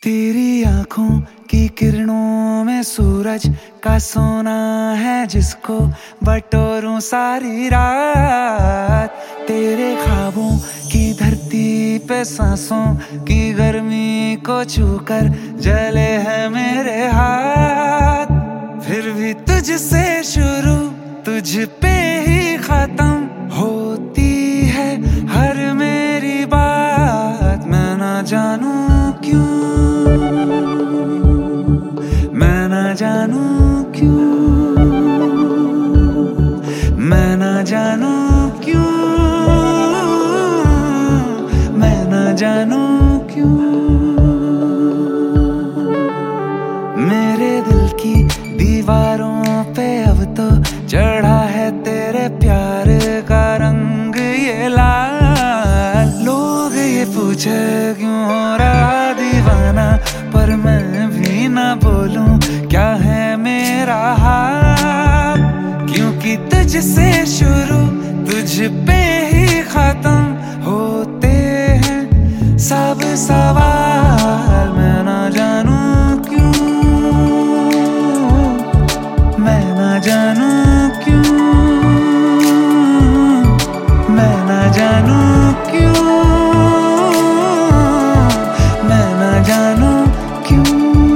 तेरी आंखों की किरणों में सूरज का सोना है जिसको बटोरूं सारी रात। तेरे ख्वाबों की धरती पे सांसों की गर्मी को छूकर जले हैं मेरे हाथ। फिर भी तुझसे शुरू तुझ पे ही खत्म होती है हर मेरी बात। मैं ना जानूं क्यों, मैं ना जानूं क्यों, मैं ना जानूं क्यों, मैं ना जानूं क्यों। मेरे दिल की दीवारों पे अब तो चढ़ा है तेरे प्यार का रंग ये लाल। लोग ये पूछे क्यों हो रहा दीवाना, पर मैं भी ना बोलूं क्या है मेरा हाल। क्योंकि तुझसे शुरू तुझ पे ही खत्म होते हैं सब सवाल। मैं ना जानूं क्यों, मैं ना जानूं क्यों, मैं ना जानूं क्यों, मैं ना जानूं क्यों।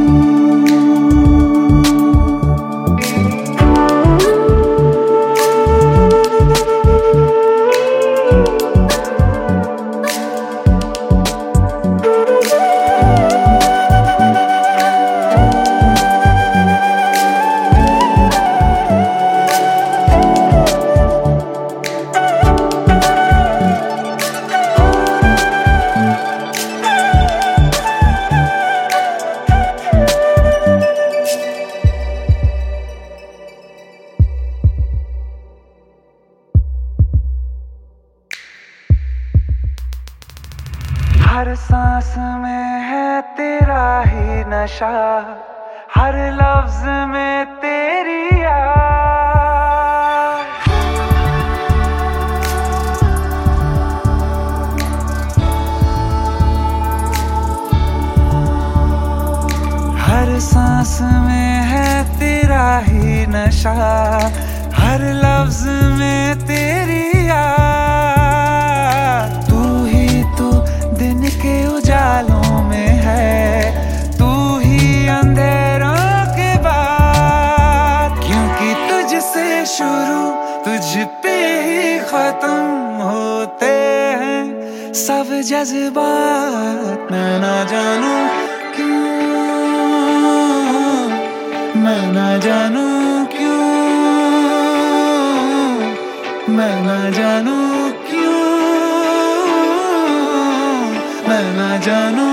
हर सांस में है तेरा ही नशा, हर लफ्ज में तेरी याद। हर सांस में है तेरा ही नशा, हर लफ्ज में तेरी याद। तू ही तो दिन के उजालों में है, तू ही अंधेरों के बाद। क्योंकि तुझसे शुरू तुझ पे ही खत्म होते हैं सब जज्बात। मैं ना जानूं क्यों, मैं ना जानूं क्यों, मैं ना जानूं क्यों, मैं ना जानूं